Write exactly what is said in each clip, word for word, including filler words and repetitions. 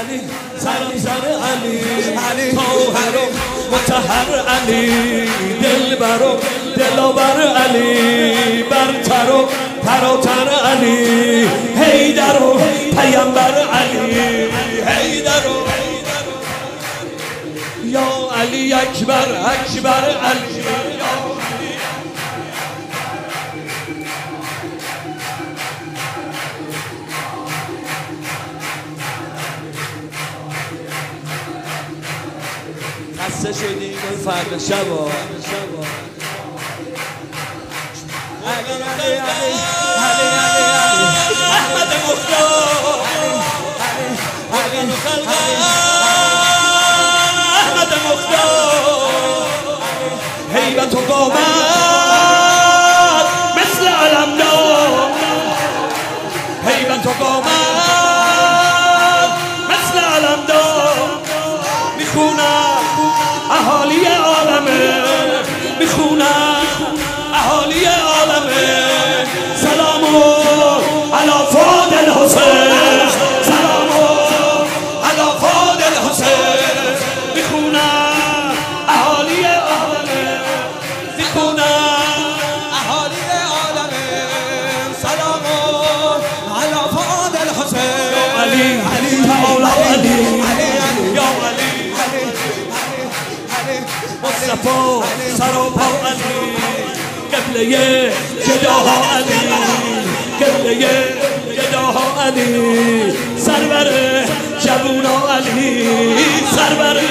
علی سرم سر علی علی طاهر و مطهر علی دلبر و دلاور علی برتر و تراتر علی حیدر و پیامبر علی حیدر و یا علی اکبر اکبر علی خسته شدیم فرق شبا علی علی علی علی علی احمد مختار علی احمد مختار هیبت و قامت مثل علمدار هیبت و قامت مثل علمدار میخونم اهالی عالمه میخونم اهالی عالمه سلامو علی فاضل حسین سلامو علی فاضل حسین میخونم اهالی عالمه میخونم اهالی عالمه سلامو علی فاضل حسین یا علی علی تعالی علی یا علی مصطفی سراپا علی قبله جداها علی قبله جداها علی سرور جوونا علی سرور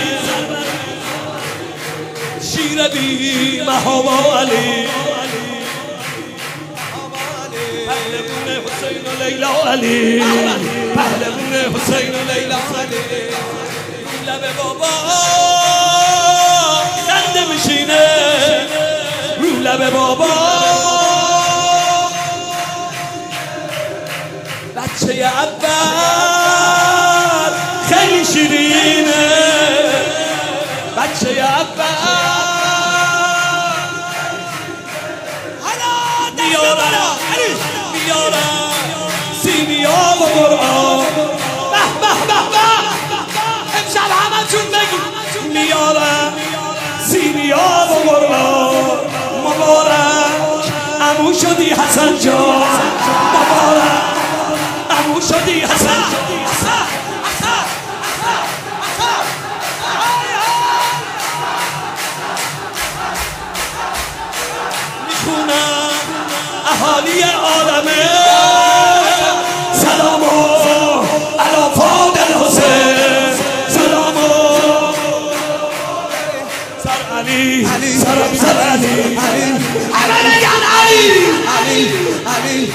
شیر بی محابا علی پهلوون حسین و لیلا علی پهلوون حسین و لیلا علی لب بابا خنده میشینه رو لب بابا بچه اول خیلی شیرینه بچه اول میارم میارم سینیا و قرآن به به به به امشب همه چون بگی میارم سینیا و قرآن مبارک عمو شدی حسن جان مبارک عمو شدی حسن جان میخونم اهالی عالمه سلامو علی فاضل حسین سلامو سر علی سرم سر علی علی میگن علی علی علی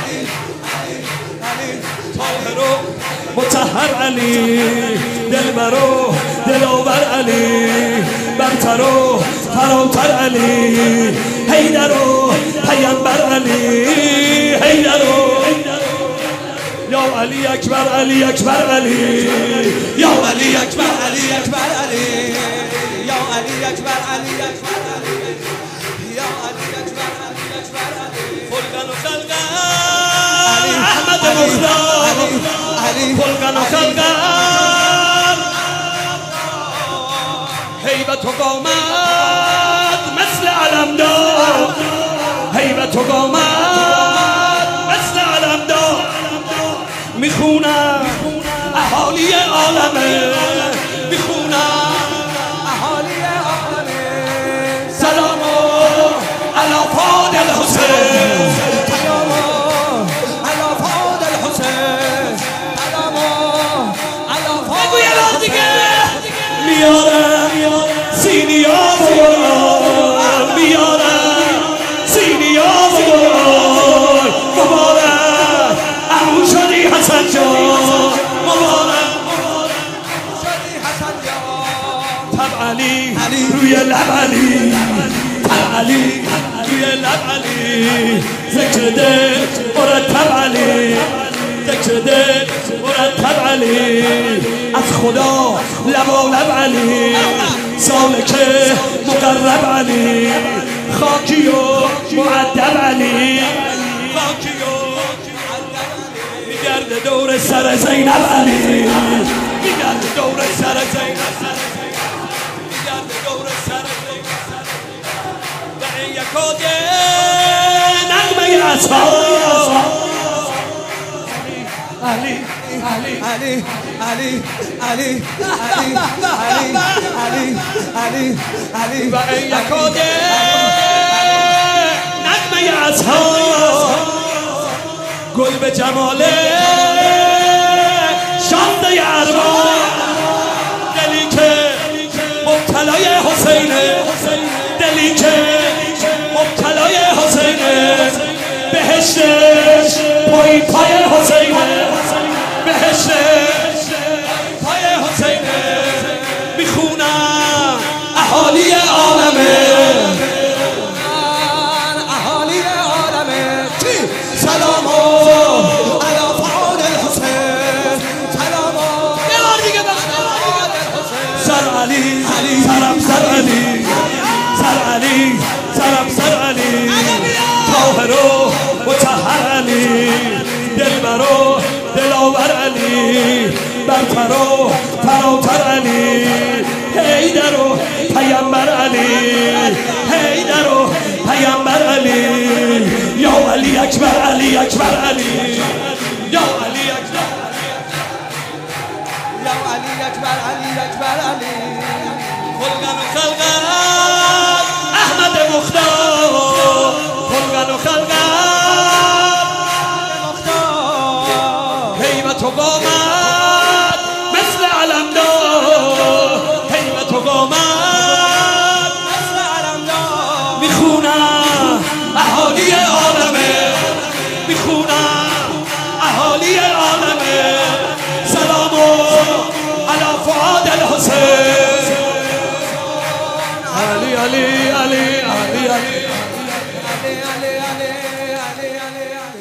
طاهر و مطهر علی دلبر و دلاور علی برتر و فراتر علی حیدر و پیامبر علی حیدر و یا علی اکبر علی اکبر علی یا علی اکبر علی اکبر علی یا علی اکبر علی اکبر علی یا علی اکبر علی اکبر علی خلقن و خلقن احمد مختار خلقن و خلقن هیبت و قامت مثل علمدار هیبت و قامت مثل علمدار میخونم اهالی عالمه میخونم اهالی عالمه سلامو علی فاضل حسین سلامو علی فاضل حسین سلامو علی فاضل حسین دیگه میارم سینیا و قرآن میارم سینیا و قرآن مبارک عمو شدی حسن جان مبارک شدی حسن جان تب علی روی لب علی تب علی روی لب علی ذکر دل مرتب علی ذکر دل مرتب علی از خدا لبالب علی سالک مقرب علی خاکی و معدب علی خاکی و میگرده دور سر زینب علی میگرد دور سر زینب میگرد دور سر زینب و این یکاده نغمه اصحاب علی علی علی علی علی علی علی علی علی و این یکاده نغمه اصحاب گل به جماله شانده ارباب دلی که مبتلای حسینه دلی که مبتلای حسینه بهشتش پای پای حسینه بهشتش پای حسینه میخونم اهالی عالمه اهالی عالمه سلام علی فعال الحسین سلام سر علی سرم سر علی سر علی سرم سر علی طاهر و مطهر علی دلبر و دلاور علی برتر و فراتر علی حیدر و پیامبر علی حیدر و پیامبر علی یا علی اکبر علی اکبر علی یا علی اکبر یا علی اکبر علی اکبر علی خلقن و خلقن احمد مختار خلقن و خلقن مختار هیبت و قامت مثل علمدار هیبت و قامت مثل علمدار میخونم اهالی عالمه میخونم اهالی عالمه سلام علی فؤاد الحسین علی علی علی علی علی علی علی علی علی علی